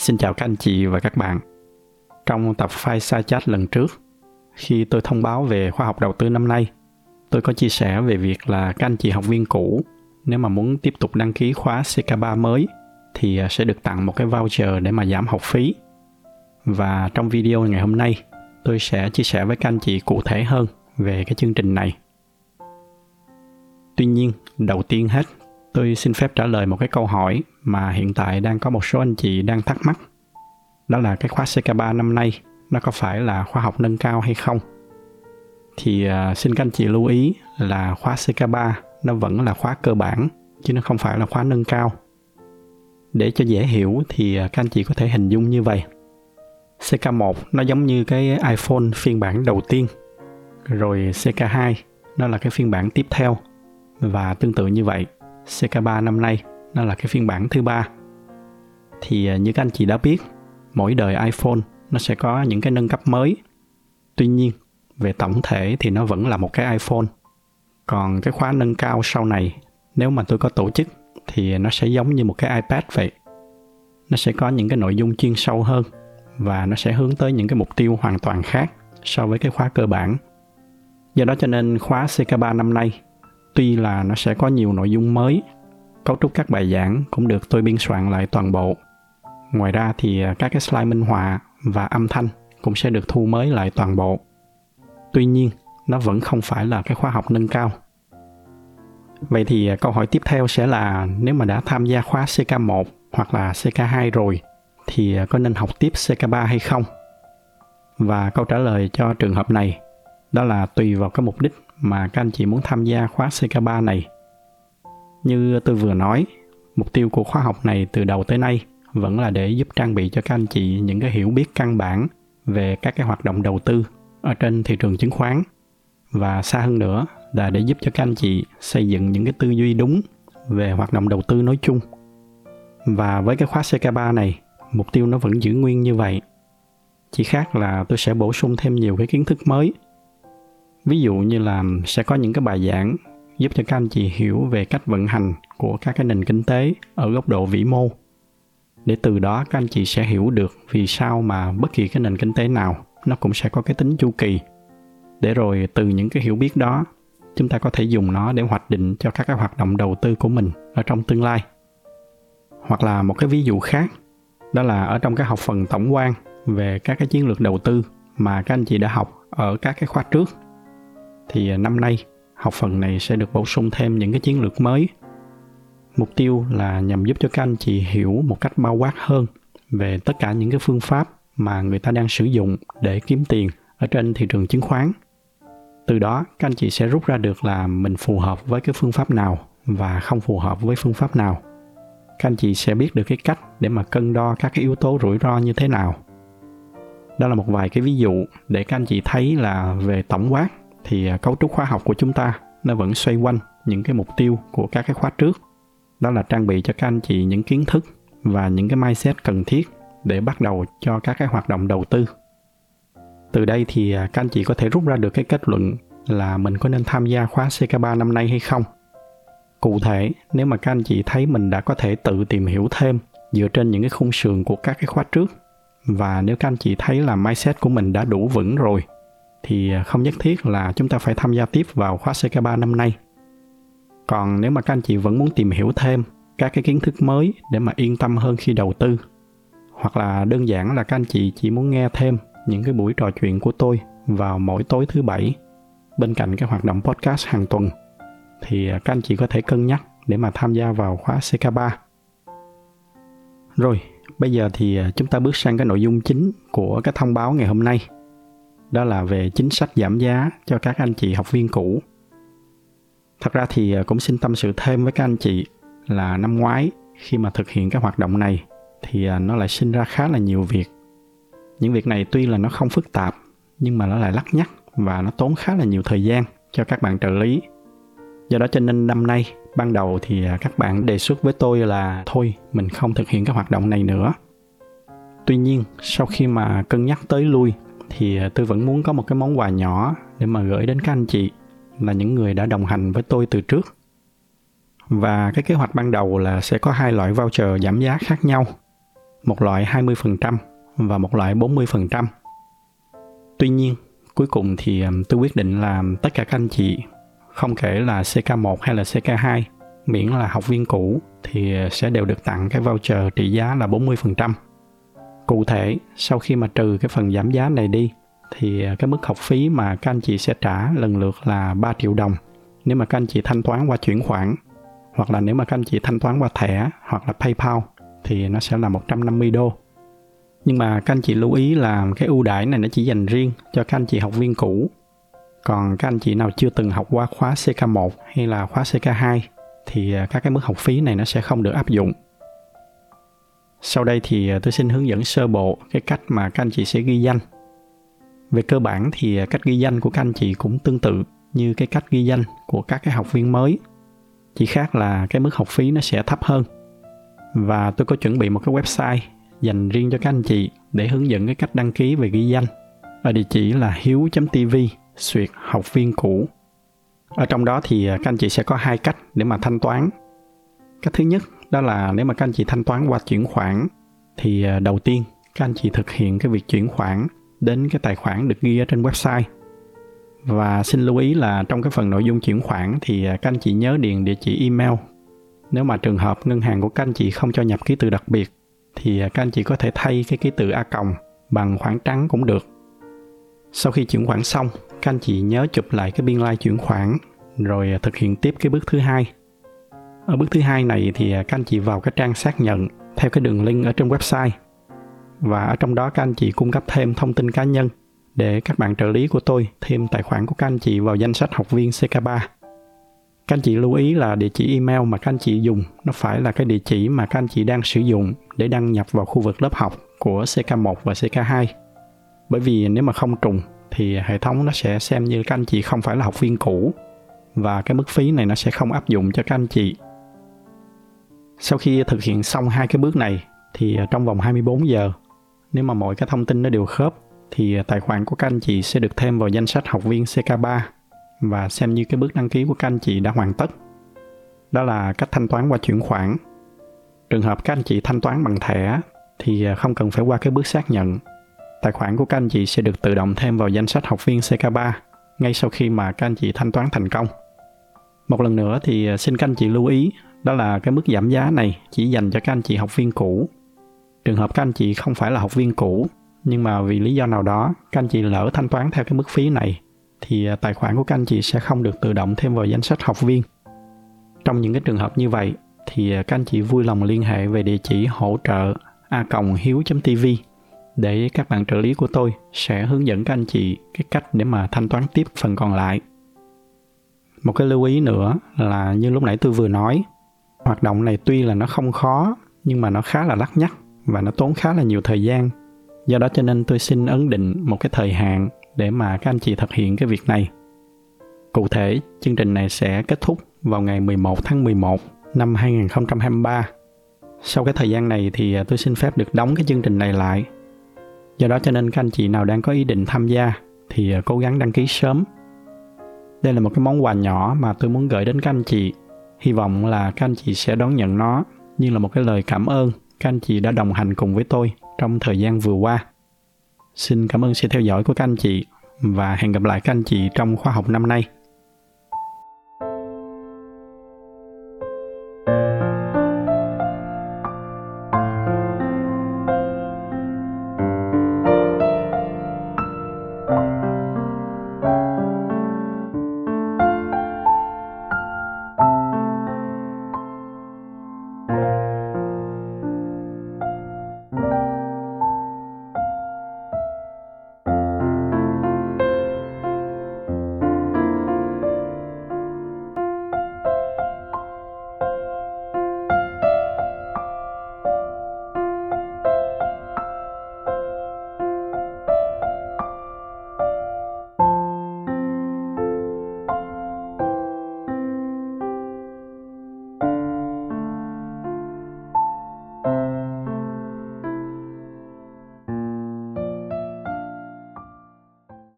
Xin chào các anh chị và các bạn. Trong tập Fireside Chat lần trước, khi tôi thông báo về khóa học đầu tư năm nay, tôi có chia sẻ về việc là các anh chị học viên cũ, nếu mà muốn tiếp tục đăng ký khóa CK3 mới, thì sẽ được tặng một cái voucher để mà giảm học phí. Và trong video ngày hôm nay, tôi sẽ chia sẻ với các anh chị cụ thể hơn về cái chương trình này. Tuy nhiên, đầu tiên hết, tôi xin phép trả lời một cái câu hỏi mà hiện tại đang có một số anh chị đang thắc mắc. Đó là cái khóa CK3 năm nay, nó có phải là khóa học nâng cao hay không? Thì xin các anh chị lưu ý là khóa CK3 nó vẫn là khóa cơ bản, chứ nó không phải là khóa nâng cao. Để cho dễ hiểu thì các anh chị có thể hình dung như vậy. CK1 nó giống như cái iPhone phiên bản đầu tiên. Rồi CK2 nó là cái phiên bản tiếp theo. Và tương tự như vậy, CK3 năm nay nó là cái phiên bản thứ 3. Thì như các anh chị đã biết, mỗi đời iPhone nó sẽ có những cái nâng cấp mới. Tuy nhiên, về tổng thể thì nó vẫn là một cái iPhone. Còn cái khóa nâng cao sau này, nếu mà tôi có tổ chức, thì nó sẽ giống như một cái iPad vậy. Nó sẽ có những cái nội dung chuyên sâu hơn và nó sẽ hướng tới những cái mục tiêu hoàn toàn khác so với cái khóa cơ bản. Do đó cho nên khóa CK3 năm nay, tuy là nó sẽ có nhiều nội dung mới, cấu trúc các bài giảng cũng được tôi biên soạn lại toàn bộ. Ngoài ra thì các cái slide minh họa và âm thanh cũng sẽ được thu mới lại toàn bộ. Tuy nhiên, nó vẫn không phải là cái khóa học nâng cao. Vậy thì câu hỏi tiếp theo sẽ là nếu mà đã tham gia khóa CK1 hoặc là CK2 rồi thì có nên học tiếp CK3 hay không? Và câu trả lời cho trường hợp này đó là tùy vào cái mục đích mà các anh chị muốn tham gia khóa CK3 này. Như tôi vừa nói, mục tiêu của khóa học này từ đầu tới nay vẫn là để giúp trang bị cho các anh chị những cái hiểu biết căn bản về các cái hoạt động đầu tư ở trên thị trường chứng khoán. Và xa hơn nữa là để giúp cho các anh chị xây dựng những cái tư duy đúng về hoạt động đầu tư nói chung. Và với cái khóa CK3 này, mục tiêu nó vẫn giữ nguyên như vậy. Chỉ khác là tôi sẽ bổ sung thêm nhiều cái kiến thức mới. Ví dụ như là sẽ có những cái bài giảng giúp cho các anh chị hiểu về cách vận hành của các cái nền kinh tế ở góc độ vĩ mô. Để từ đó các anh chị sẽ hiểu được vì sao mà bất kỳ cái nền kinh tế nào nó cũng sẽ có cái tính chu kỳ. Để rồi từ những cái hiểu biết đó, chúng ta có thể dùng nó để hoạch định cho các cái hoạt động đầu tư của mình ở trong tương lai. Hoặc là một cái ví dụ khác, đó là ở trong cái học phần tổng quan về các cái chiến lược đầu tư mà các anh chị đã học ở các cái khóa trước. Thì năm nay, học phần này sẽ được bổ sung thêm những cái chiến lược mới. Mục tiêu là nhằm giúp cho các anh chị hiểu một cách bao quát hơn về tất cả những cái phương pháp mà người ta đang sử dụng để kiếm tiền ở trên thị trường chứng khoán. Từ đó, các anh chị sẽ rút ra được là mình phù hợp với cái phương pháp nào và không phù hợp với phương pháp nào. Các anh chị sẽ biết được cái cách để mà cân đo các cái yếu tố rủi ro như thế nào. Đó là một vài cái ví dụ để các anh chị thấy là về tổng quát thì cấu trúc khóa học của chúng ta nó vẫn xoay quanh những cái mục tiêu của các cái khóa trước. Đó là trang bị cho các anh chị những kiến thức và những cái mindset cần thiết để bắt đầu cho các cái hoạt động đầu tư. Từ đây thì các anh chị có thể rút ra được cái kết luận là mình có nên tham gia khóa CK3 năm nay hay không. Cụ thể, nếu mà các anh chị thấy mình đã có thể tự tìm hiểu thêm dựa trên những cái khung sườn của các cái khóa trước, và nếu các anh chị thấy là mindset của mình đã đủ vững rồi, thì không nhất thiết là chúng ta phải tham gia tiếp vào khóa CK3 năm nay. Còn nếu mà các anh chị vẫn muốn tìm hiểu thêm các cái kiến thức mới để mà yên tâm hơn khi đầu tư, hoặc là đơn giản là các anh chị chỉ muốn nghe thêm những cái buổi trò chuyện của tôi vào mỗi tối thứ Bảy bên cạnh cái hoạt động podcast hàng tuần, thì các anh chị có thể cân nhắc để mà tham gia vào khóa CK3. Rồi, bây giờ thì chúng ta bước sang cái nội dung chính của cái thông báo ngày hôm nay. Đó là về chính sách giảm giá cho các anh chị học viên cũ. Thật ra thì cũng xin tâm sự thêm với các anh chị là năm ngoái khi mà thực hiện cái hoạt động này thì nó lại sinh ra khá là nhiều việc. Những việc này tuy là nó không phức tạp nhưng mà nó lại lắt nhắt và nó tốn khá là nhiều thời gian cho các bạn trợ lý. Do đó cho nên năm nay ban đầu thì các bạn đề xuất với tôi là thôi mình không thực hiện cái hoạt động này nữa. Tuy nhiên sau khi mà cân nhắc tới lui thì tôi vẫn muốn có một cái món quà nhỏ để mà gửi đến các anh chị là những người đã đồng hành với tôi từ trước. Và cái kế hoạch ban đầu là sẽ có 2 loại voucher giảm giá khác nhau. một loại 20% và một loại 40%. Tuy nhiên, cuối cùng thì tôi quyết định là tất cả các anh chị, không kể là CK1 hay là CK2, miễn là học viên cũ thì sẽ đều được tặng cái voucher trị giá là 40%. Cụ thể, sau khi mà trừ cái phần giảm giá này đi, thì cái mức học phí mà các anh chị sẽ trả lần lượt là 3 triệu đồng nếu mà các anh chị thanh toán qua chuyển khoản, hoặc là nếu mà các anh chị thanh toán qua thẻ hoặc là PayPal thì nó sẽ là 150 đô. Nhưng mà các anh chị lưu ý là cái ưu đãi này nó chỉ dành riêng cho các anh chị học viên cũ. Còn các anh chị nào chưa từng học qua khóa CK1 hay là khóa CK2 thì các cái mức học phí này nó sẽ không được áp dụng. Sau đây thì tôi xin hướng dẫn sơ bộ cái cách mà các anh chị sẽ ghi danh. Về cơ bản thì cách ghi danh của các anh chị cũng tương tự như cái cách ghi danh của các cái học viên mới. Chỉ khác là cái mức học phí nó sẽ thấp hơn. Và tôi có chuẩn bị một cái website dành riêng cho các anh chị để hướng dẫn cái cách đăng ký về ghi danh. Ở địa chỉ là hiếu.tv/học viên cũ. Ở trong đó thì các anh chị sẽ có 2 cách để mà thanh toán. Cách thứ nhất đó là nếu mà các anh chị thanh toán qua chuyển khoản thì đầu tiên các anh chị thực hiện cái việc chuyển khoản đến cái tài khoản được ghi ở trên website. Và xin lưu ý là trong cái phần nội dung chuyển khoản thì các anh chị nhớ điền địa chỉ email. Nếu mà trường hợp ngân hàng của các anh chị không cho nhập ký tự đặc biệt thì các anh chị có thể thay cái ký tự A+ bằng khoảng trắng cũng được. Sau khi chuyển khoản xong, các anh chị nhớ chụp lại cái biên lai chuyển khoản rồi thực hiện tiếp cái bước thứ 2. Ở bước thứ 2 này thì các anh chị vào cái trang xác nhận theo cái đường link ở trên website. Và ở trong đó các anh chị cung cấp thêm thông tin cá nhân để các bạn trợ lý của tôi thêm tài khoản của các anh chị vào danh sách học viên CK3. Các anh chị lưu ý là địa chỉ email mà các anh chị dùng nó phải là cái địa chỉ mà các anh chị đang sử dụng để đăng nhập vào khu vực lớp học của CK1 và CK2. Bởi vì nếu mà không trùng thì hệ thống nó sẽ xem như các anh chị không phải là học viên cũ và cái mức phí này nó sẽ không áp dụng cho các anh chị. Sau khi thực hiện xong 2 cái bước này thì trong vòng 24 giờ, nếu mà mọi cái thông tin nó đều khớp thì tài khoản của các anh chị sẽ được thêm vào danh sách học viên CK3 và xem như cái bước đăng ký của các anh chị đã hoàn tất. Đó là cách thanh toán qua chuyển khoản. Trường hợp các anh chị thanh toán bằng thẻ thì không cần phải qua cái bước xác nhận. Tài khoản của các anh chị sẽ được tự động thêm vào danh sách học viên CK3 ngay sau khi mà các anh chị thanh toán thành công. Một lần nữa thì xin các anh chị lưu ý, đó là cái mức giảm giá này chỉ dành cho các anh chị học viên cũ. Trường hợp các anh chị không phải là học viên cũ, nhưng mà vì lý do nào đó các anh chị lỡ thanh toán theo cái mức phí này, thì tài khoản của các anh chị sẽ không được tự động thêm vào danh sách học viên. Trong những cái trường hợp như vậy, thì các anh chị vui lòng liên hệ về địa chỉ hỗ trợ a.hiếu.tv để các bạn trợ lý của tôi sẽ hướng dẫn các anh chị cái cách để mà thanh toán tiếp phần còn lại. Một cái lưu ý nữa là như lúc nãy tôi vừa nói, hoạt động này tuy là nó không khó, nhưng mà nó khá là lắt nhắt và nó tốn khá là nhiều thời gian. Do đó cho nên tôi xin ấn định một cái thời hạn để mà các anh chị thực hiện cái việc này. Cụ thể, chương trình này sẽ kết thúc vào ngày 11 tháng 11 năm 2023. Sau cái thời gian này thì tôi xin phép được đóng cái chương trình này lại. Do đó cho nên các anh chị nào đang có ý định tham gia thì cố gắng đăng ký sớm. Đây là một cái món quà nhỏ mà tôi muốn gửi đến các anh chị. Hy vọng là các anh chị sẽ đón nhận nó như là một cái lời cảm ơn các anh chị đã đồng hành cùng với tôi trong thời gian vừa qua. Xin cảm ơn sự theo dõi của các anh chị và hẹn gặp lại các anh chị trong khóa học năm nay.